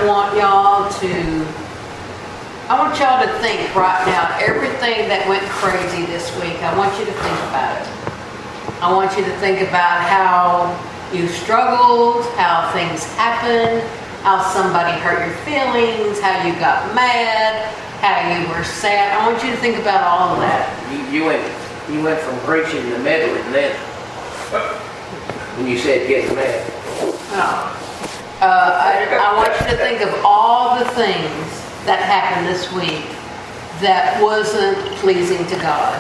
want y'all to think right now, everything that went crazy this week, I want you to think about it. I want you to think about how you struggled, how things happened, how somebody hurt your feelings, how you got mad, how you were sad. I want you to think about all of that. You went from preaching to meddling then. When you said getting mad. No. I want you to think of all the things that happened this week that wasn't pleasing to God.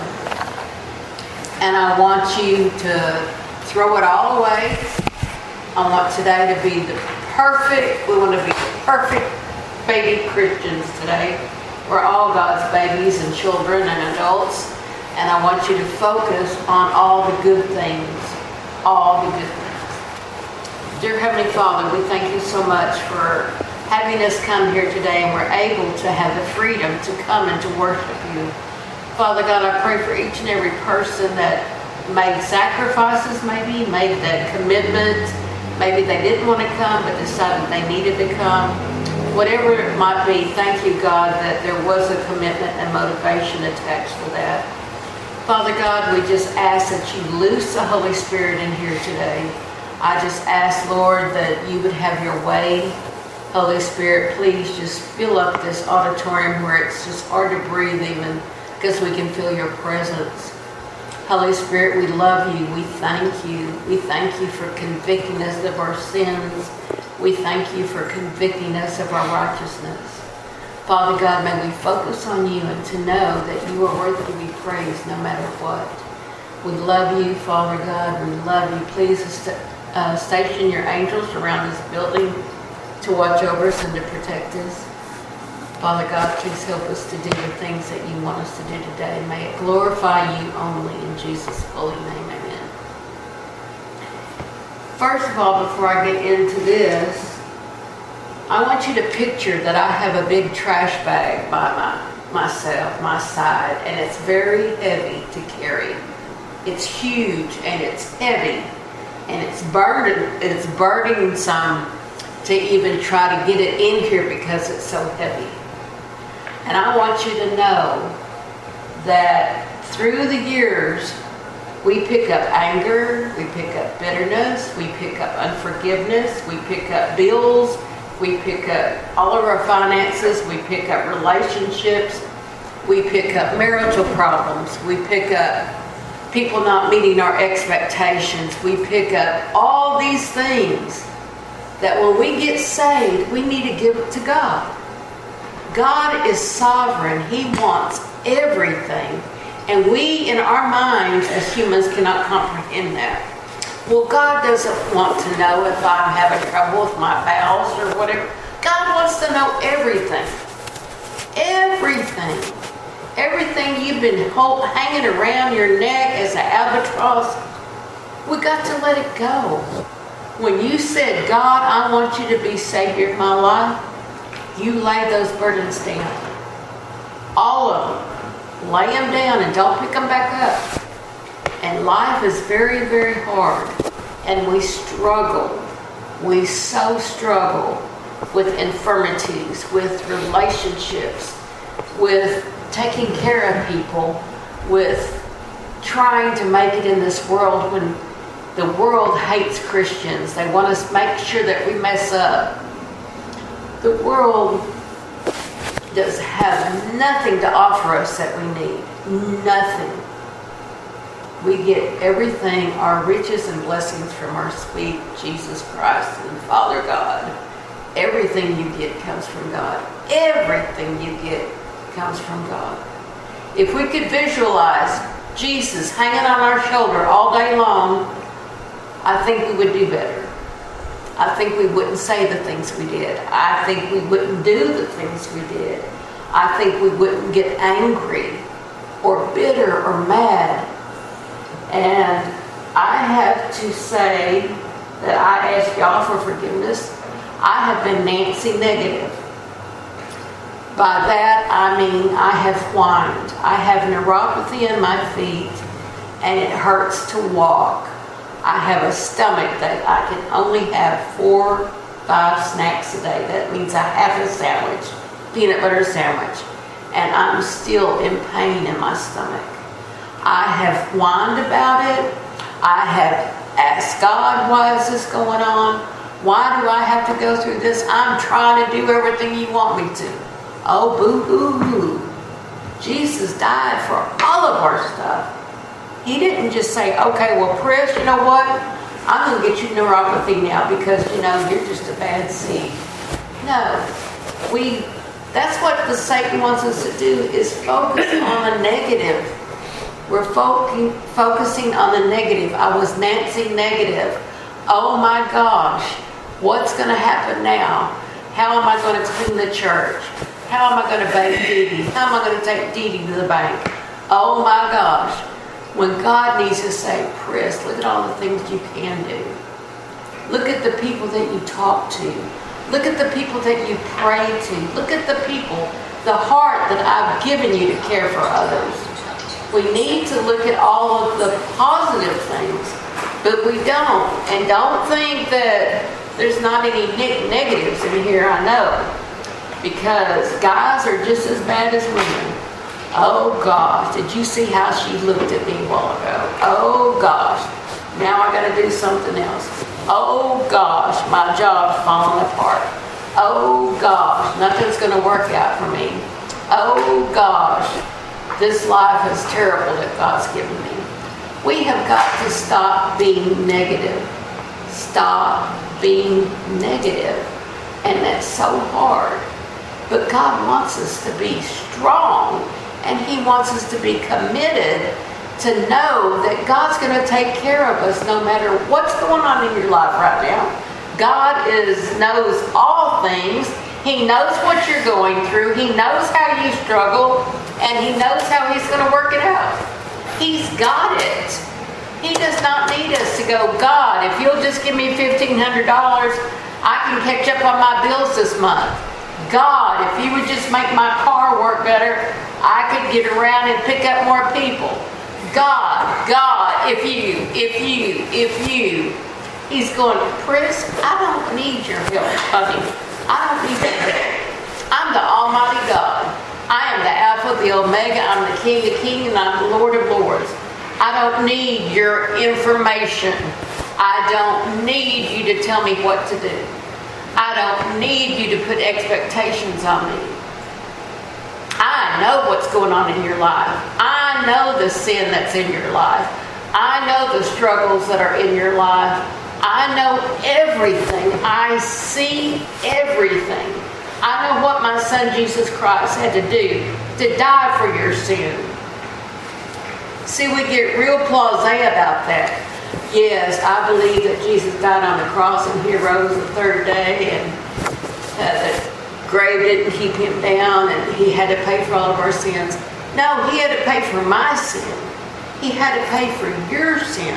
And I want you to throw it all away. I want today to be we want to be the perfect baby Christians today. We're all God's babies and children and adults. And I want you to focus on all the good things. All the good things. Dear Heavenly Father, we thank you so much for having us come here today, and we're able to have the freedom to come and to worship you. Father God, I pray for each and every person that made sacrifices, maybe made that commitment. Maybe they didn't want to come, but decided they needed to come. Whatever it might be, thank you, God, that there was a commitment and motivation attached to that. Father God, we just ask that you loose the Holy Spirit in here today. I just ask, Lord, that you would have your way. Holy Spirit, please just fill up this auditorium where it's just hard to breathe even because we can feel your presence. Holy Spirit, we love you. We thank you. We thank you for convicting us of our sins. We thank you for convicting us of our righteousness. Father God, may we focus on you and to know that you are worthy to be praised no matter what. We love you, Father God. We love you. Please station your angels around this building to watch over us and to protect us. Father God, please help us to do the things that you want us to do today. May it glorify you only in Jesus' holy name. Amen. First of all, before I get into this, I want you to picture that I have a big trash bag by my side, and it's very heavy to carry. It's huge and it's heavy, and it's burning some to even try to get it in here because it's so heavy. And I want you to know that through the years, we pick up anger, we pick up bitterness, we pick up unforgiveness, we pick up bills, we pick up all of our finances, we pick up relationships, we pick up marital problems, we pick up people not meeting our expectations, we pick up all these things that when we get saved, we need to give it to God. God is sovereign. He wants everything. And we, in our minds as humans, cannot comprehend that. Well, God doesn't want to know if I'm having trouble with my bowels or whatever. God wants to know everything. Everything. Everything you've been hanging around your neck as an albatross, we got to let it go. When you said, God, I want you to be Savior of my life, you lay those burdens down. All of them. Lay them down and don't pick them back up. And life is very, very hard. And we struggle. We so struggle with infirmities, with relationships, with taking care of people, with trying to make it in this world when the world hates Christians. They want us to make sure that we mess up. The world does have nothing to offer us that we need. Nothing. We get everything, our riches and blessings from our sweet Jesus Christ and Father God. Everything you get comes from God. Everything you get comes from God. If we could visualize Jesus hanging on our shoulder all day long, I think we would do better. I think we wouldn't say the things we did. I think we wouldn't do the things we did. I think we wouldn't get angry or bitter or mad. And I have to say that I ask y'all for forgiveness. I have been Nancy negative. By that I mean I have whined. I have neuropathy in my feet and it hurts to walk. I have a stomach that I can only have 4 5 snacks a day. That means a half a sandwich, peanut butter sandwich. And I'm still in pain in my stomach. I have whined about it. I have asked God, why is this going on? Why do I have to go through this? I'm trying to do everything you want me to. Oh, boo-hoo-hoo. Jesus died for all of our stuff. He didn't just say, okay, well, Chris, you know what? I'm going to get you neuropathy now because, you're just a bad seed. No. That's what the Satan wants us to do, is focus on the negative. We're focusing on the negative. I was Nancy negative. Oh my gosh. What's going to happen now? How am I going to clean the church? How am I going to bank Dee Dee? How am I going to take Dee Dee to the bank? Oh my gosh. When God needs to say, Chris, look at all the things you can do. Look at the people that you talk to. Look at the people that you pray to. Look at the people, the heart that I've given you to care for others. We need to look at all of the positive things, but we don't. And don't think that there's not any negatives in here, I know. Because guys are just as bad as women. Oh gosh, did you see how she looked at me a while ago? Oh gosh, now I gotta do something else. Oh gosh, my job's falling apart. Oh gosh, nothing's gonna work out for me. Oh gosh, this life is terrible that God's given me. We have got to stop being negative. Stop being negative. And that's so hard. But God wants us to be strong. And He wants us to be committed to know that God's going to take care of us no matter what's going on in your life right now. God knows all things. He knows what you're going through. He knows how you struggle. And He knows how He's going to work it out. He's got it. He does not need us to go, God, if you'll just give me $1,500, I can catch up on my bills this month. God, if you would just make my car work better, I could get around and pick up more people. God, if you. He's going, Chris, I don't need your help, honey. I don't need your help. I'm the Almighty God. I am the Alpha, the Omega. I'm the King of Kings, and I'm the Lord of Lords. I don't need your information. I don't need you to tell me what to do. I don't need you to put expectations on me. I know what's going on in your life. I know the sin that's in your life. I know the struggles that are in your life. I know everything. I see everything. I know what my son Jesus Christ had to do to die for your sin. See, we get real blasé about that. Yes, I believe that Jesus died on the cross and He rose the third day, and the grave didn't keep Him down, and He had to pay for all of our sins. No, He had to pay for my sin. He had to pay for your sin.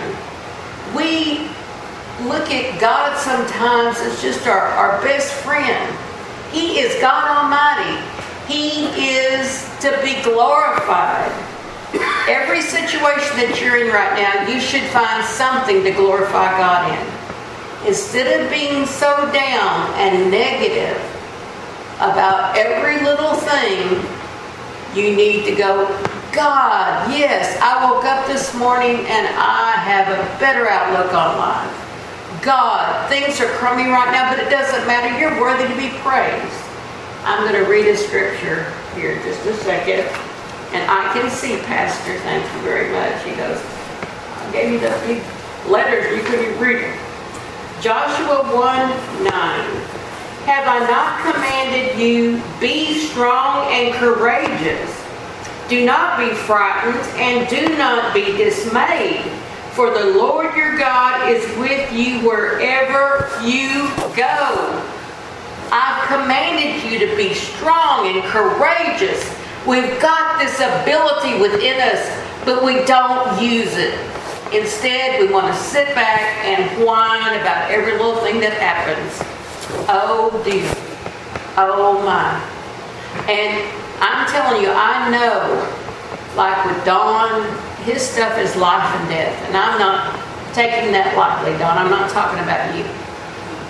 We look at God sometimes as just our best friend. He is God Almighty. He is to be glorified. Every situation that you're in right now, you should find something to glorify God in. Instead of being so down and negative about every little thing, you need to go, God, yes, I woke up this morning and I have a better outlook on life. God, things are crummy right now, but it doesn't matter. You're worthy to be praised. I'm going to read a scripture here just a second. And I can see Pastor, thank you very much. He goes, I gave you the big letters, you couldn't read them. Joshua 1:9. Have I not commanded you, be strong and courageous? Do not be frightened and do not be dismayed. For the Lord your God is with you wherever you go. I've commanded you to be strong and courageous. We've got this ability within us, but we don't use it. Instead, we want to sit back and whine about every little thing that happens. Oh dear. Oh my. And I'm telling you, I know, like with Don, his stuff is life and death. And I'm not taking that lightly, Don. I'm not talking about you.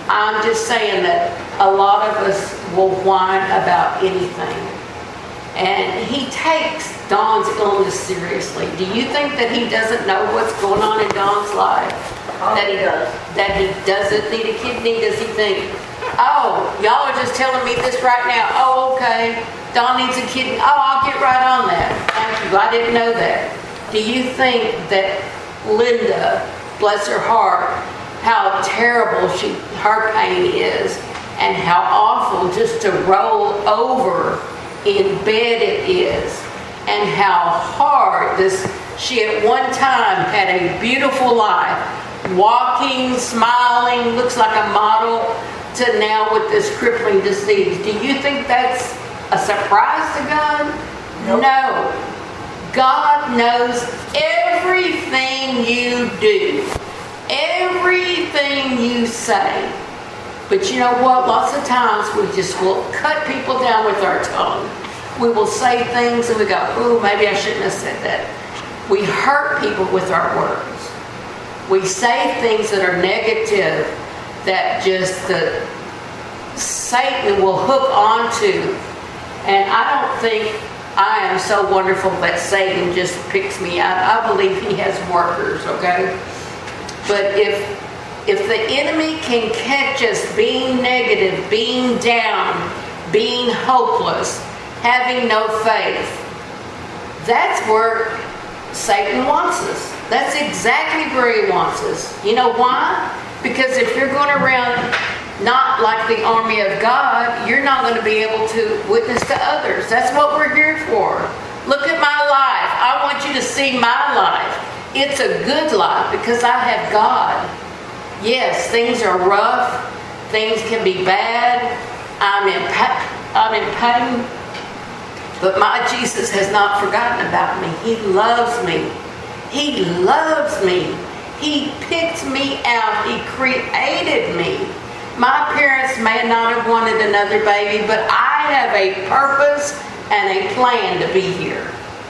I'm just saying that a lot of us will whine about anything. And he takes Dawn's illness seriously. Do you think that he doesn't know what's going on in Dawn's life? That he does. That he doesn't need a kidney? Does he think, oh, y'all are just telling me this right now. Oh, okay. Dawn needs a kidney. Oh, I'll get right on that. Thank you. I didn't know that. Do you think that Linda, bless her heart, how terrible her pain is, and how awful just to roll over in bed it is, and how hard she at one time had a beautiful life, walking, smiling, looks like a model, to now with this crippling disease. Do you think that's a surprise to God? Nope. No. God knows everything you do, everything you say. But you know what? Lots of times we just will cut people down with our tongue. We will say things and we go, ooh, maybe I shouldn't have said that. We hurt people with our words. We say things that are negative that just Satan will hook onto. And I don't think I am so wonderful that Satan just picks me out. I believe he has workers, okay? But if the enemy can catch us being negative, being down, being hopeless, having no faith, that's where Satan wants us. That's exactly where he wants us. You know why? Because if you're going around not like the army of God, you're not going to be able to witness to others. That's what we're here for. Look at my life. I want you to see my life. It's a good life because I have God. Yes, things are rough. Things can be bad. I'm in pain. But my Jesus has not forgotten about me. He loves me. He loves me. He picked me out. He created me. My parents may not have wanted another baby, but I have a purpose and a plan to be here.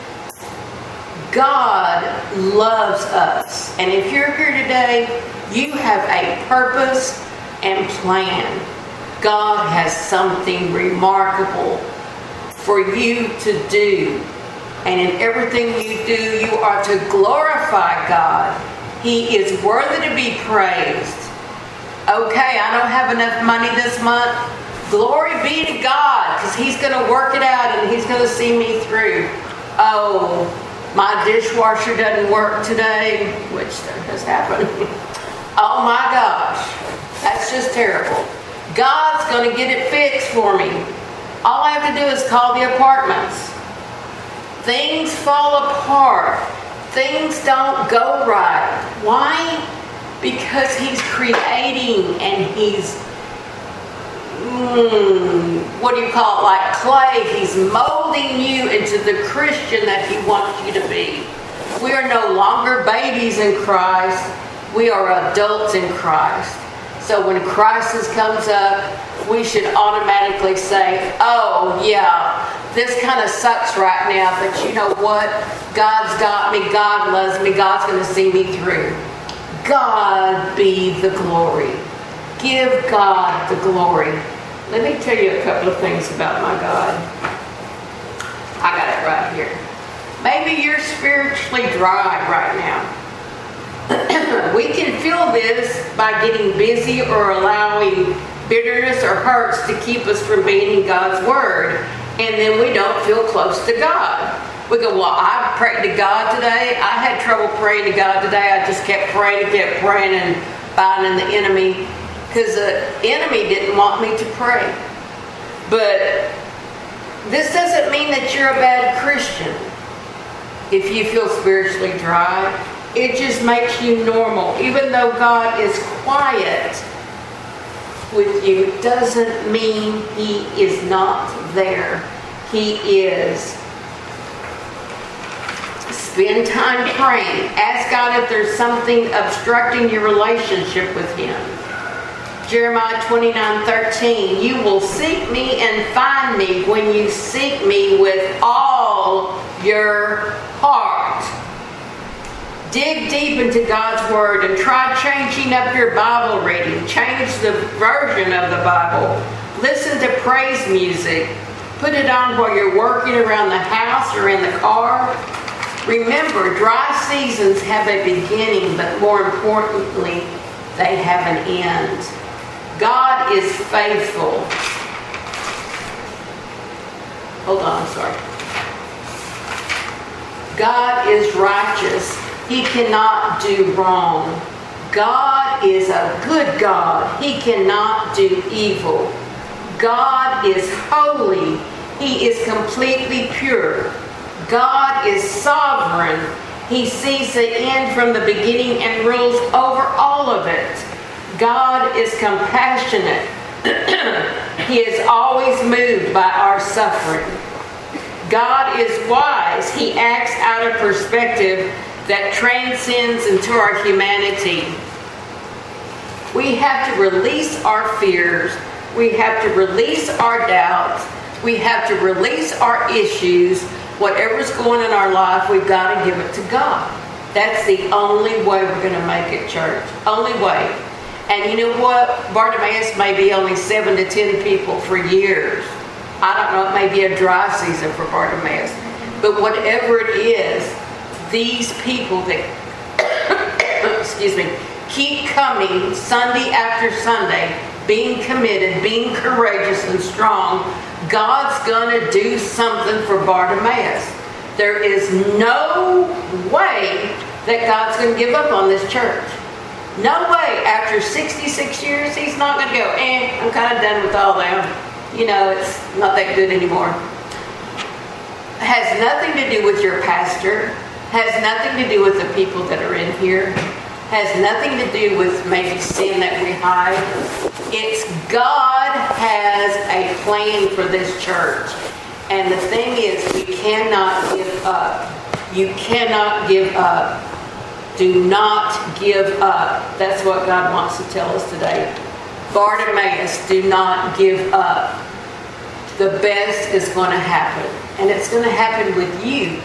God loves us. And if you're here today, you have a purpose and plan. God has something remarkable for you to do. And in everything you do, you are to glorify God. He is worthy to be praised. Okay, I don't have enough money this month. Glory be to God, because he's going to work it out and he's going to see me through. Oh, my dishwasher doesn't work today, which has happened. Oh my gosh, that's just terrible. God's going to get it fixed for me. All I have to do is call the apartments. Things fall apart. Things don't go right. Why? Because he's creating and he's, what do you call it, like clay. He's molding you into the Christian that he wants you to be. We are no longer babies in Christ. We are adults in Christ. So when crisis comes up, we should automatically say, oh yeah, this kind of sucks right now, but you know what? God's got me. God loves me. God's going to see me through. God be the glory. Give God the glory. Let me tell you a couple of things about my God. I got it right here. Maybe you're spiritually dry right now. We can feel this by getting busy or allowing bitterness or hurts to keep us from being in God's Word. And then we don't feel close to God. We go, well, I prayed to God today. I had trouble praying to God today. I just kept praying and binding the enemy because the enemy didn't want me to pray. But this doesn't mean that you're a bad Christian. If you feel spiritually dry, it just makes you normal. Even though God is quiet with you, it doesn't mean he is not there. He is. Spend time praying. Ask God if there's something obstructing your relationship with him. Jeremiah 29:13. You will seek me and find me when you seek me with all your heart. Dig deep into God's Word and try changing up your Bible reading. Change the version of the Bible. Listen to praise music. Put it on while you're working around the house or in the car. Remember, dry seasons have a beginning, but more importantly, they have an end. God is faithful. Hold on, sorry. God is righteous. He cannot do wrong. God is a good God. He cannot do evil. God is holy. He is completely pure. God is sovereign. He sees the end from the beginning and rules over all of it. God is compassionate. He is always moved by our suffering. God is wise. He acts out of perspective that transcends into our humanity. We have to release our fears. We have to release our doubts. We have to release our issues. Whatever's going in our life, we've got to give it to God. That's the only way we're going to make it, church. Only way. And you know what? Bartimaeus may be only 7 to 10 people for years. I don't know, it may be a dry season for Bartimaeus. But whatever it is, these people that, excuse me, keep coming Sunday after Sunday, being committed, being courageous and strong, God's going to do something for Bartimaeus. There is no way that God's going to give up on this church. No way. After 66 years, he's not going to go, I'm kind of done with all them. You know, it's not that good anymore. Has nothing to do with your pastor. Has nothing to do with the people that are in here. Has nothing to do with maybe sin that we hide. It's God has a plan for this church. And the thing is, we cannot give up. You cannot give up. Do not give up. That's what God wants to tell us today. Bartimaeus, do not give up. The best is going to happen. And it's going to happen with you.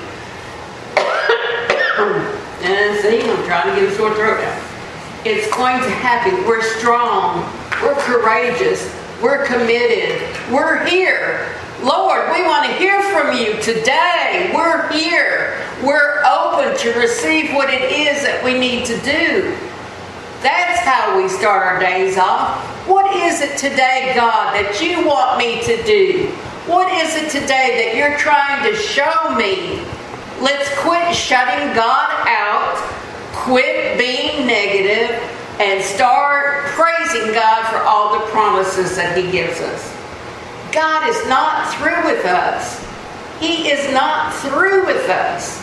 And see, I'm trying to get a sore throat out. It's going to happen. We're strong. We're courageous. We're committed. We're here. Lord, we want to hear from you today. We're here. We're open to receive what it is that we need to do. That's how we start our days off. What is it today, God, that you want me to do? What is it today that you're trying to show me? Let's quit shutting God out, quit being negative, and start praising God for all the promises that He gives us. God is not through with us. He is not through with us.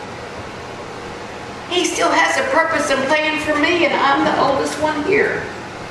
He still has a purpose and plan for me, and I'm the oldest one here.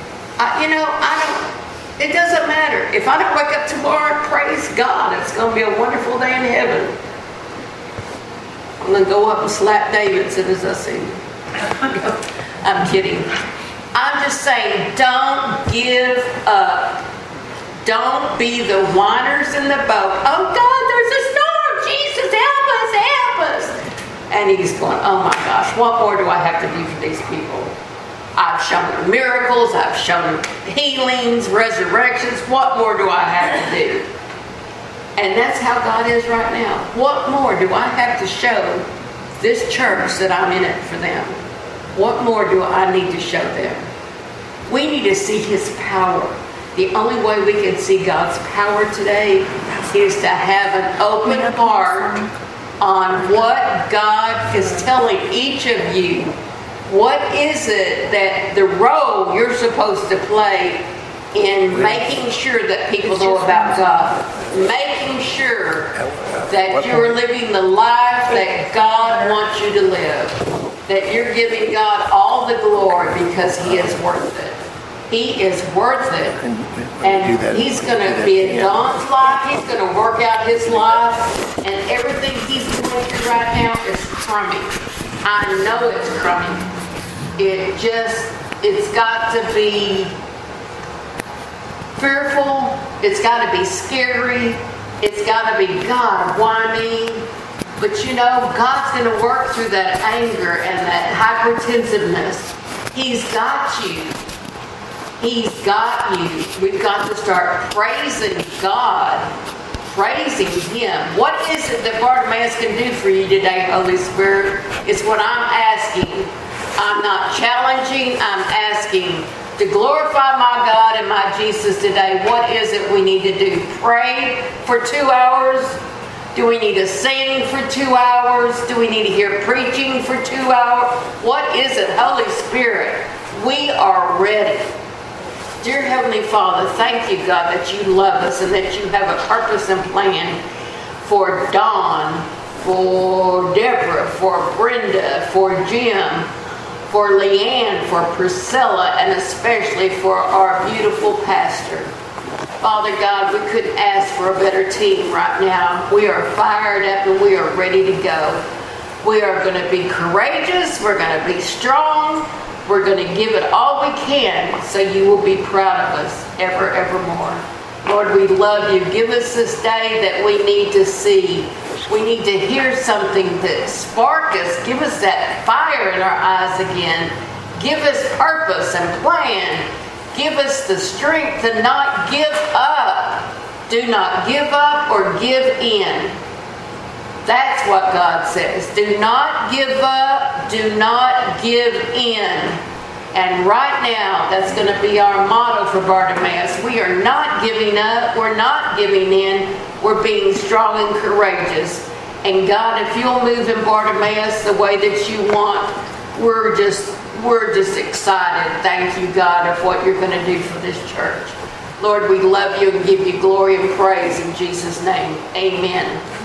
It doesn't matter. If I don't wake up tomorrow, praise God, it's going to be a wonderful day in heaven. I'm going to go up and slap David as soon as I see him. I'm kidding. I'm just saying, don't give up. Don't be the whiners in the boat. Oh God, there's a storm. Jesus, help us, help us. And he's going, oh my gosh, what more do I have to do for these people? I've shown them miracles. I've shown them healings, resurrections. What more do I have to do? And that's how God is right now. What more do I have to show this church that I'm in it for them? What more do I need to show them? We need to see His power. The only way we can see God's power today is to have an open heart on what God is telling each of you. What is it that the role you're supposed to play in making sure that people know about God? Making sure that you're living the life that God wants you to live. That you're giving God all the glory because He is worth it. He is worth it. And He's going to be in Don's life. He's going to work out his life. And everything he's going through right now is crummy. I know it's crummy. It's got to be fearful. It's got to be scary. It's got to be, God, why me? But you know, God's going to work through that anger and that hypertensiveness. He's got you. He's got you. We've got to start praising God, praising Him. What is it that Bartimaeus can do for you today, Holy Spirit? It's what I'm asking. I'm not challenging, I'm asking to glorify my God and my Jesus today. What is it we need to do? Pray for 2 hours? Do we need to sing for 2 hours? Do we need to hear preaching for 2 hours? What is it, Holy Spirit? We are ready. Dear Heavenly Father, thank you, God, that you love us and that you have a purpose and plan for Dawn, for Deborah, for Brenda, for Jim, for Leanne, for Priscilla, and especially for our beautiful pastor. Father God, we couldn't ask for a better team right now. We are fired up and we are ready to go. We are going to be courageous. We're going to be strong. We're going to give it all we can so you will be proud of us evermore. Lord, we love you. Give us this day that we need to see. We need to hear something that spark us. Give us that fire in our eyes again. Give us purpose and plan. Give us the strength to not give up. Do not give up or give in. That's what God says. Do not give up. Do not give in. And right now, that's going to be our motto for Bartimaeus. We are not giving up. We're not giving in. We're being strong and courageous. And God, if you'll move in Bartimaeus the way that you want, we're just excited. Thank you, God, of what you're going to do for this church. Lord, we love you and give you glory and praise in Jesus' name. Amen.